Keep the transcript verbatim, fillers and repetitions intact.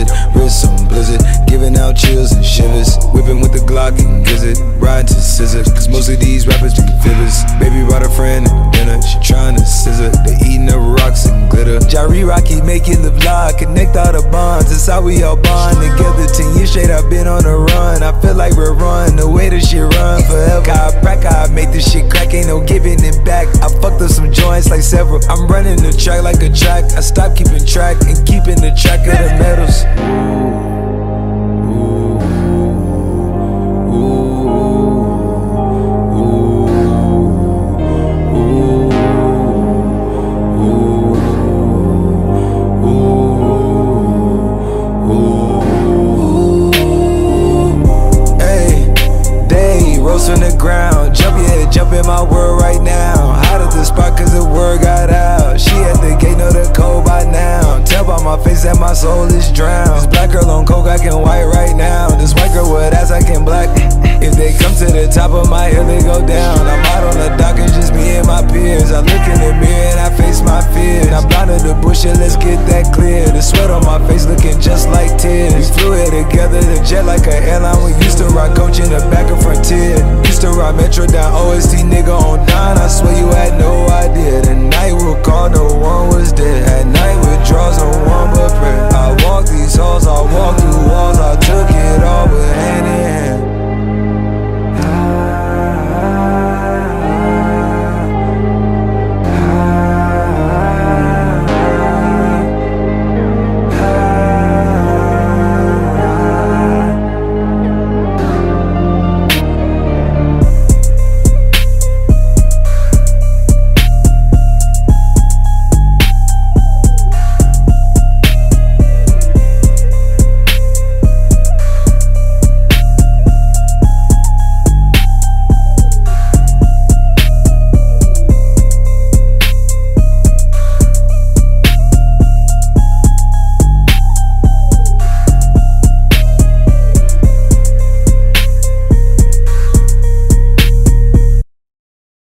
visit, wrist on blizzard, giving out chills and shivers, whipping with the Glock and gizzard, riding to scissors, cause most of these rappers be fibbers. Baby brought a friend to dinner, she tryna scissor, they eating up rocks and glitter. Jari Rocky making the vlog, connect all the bonds, it's how we all bond together. Ten years straight I've been on the run, I feel like we're run, the way this shit run forever. God prack, I make this shit crack, ain't no giving it back. I fucked up some joints like several, I'm running the track like a track, I stopped keeping track and keeping the track of the medals. From the ground, jump yeah, jump in my world right now. Hot at the spot cause the word got out. She at the gate, know the code by now. Tell by my face that my soul is drowned. This black girl on coke, I can white right now. This white girl with ass, I can black. If they come to the top of my hill, they go down. I'm out on the dock, it's just me and my peers. I look in the mirror and I face my fears. I'm blind to the bush and let's get that clear. The sweat on my face looking just like tears. We flew it together, the jet like an airline. We used to rock coach in the back of Frontier. Used to ride Metro down O S T, nigga on Dine. I swear you had no idea. The night we'll call, no one was there. At night with draws, no one but prayer. I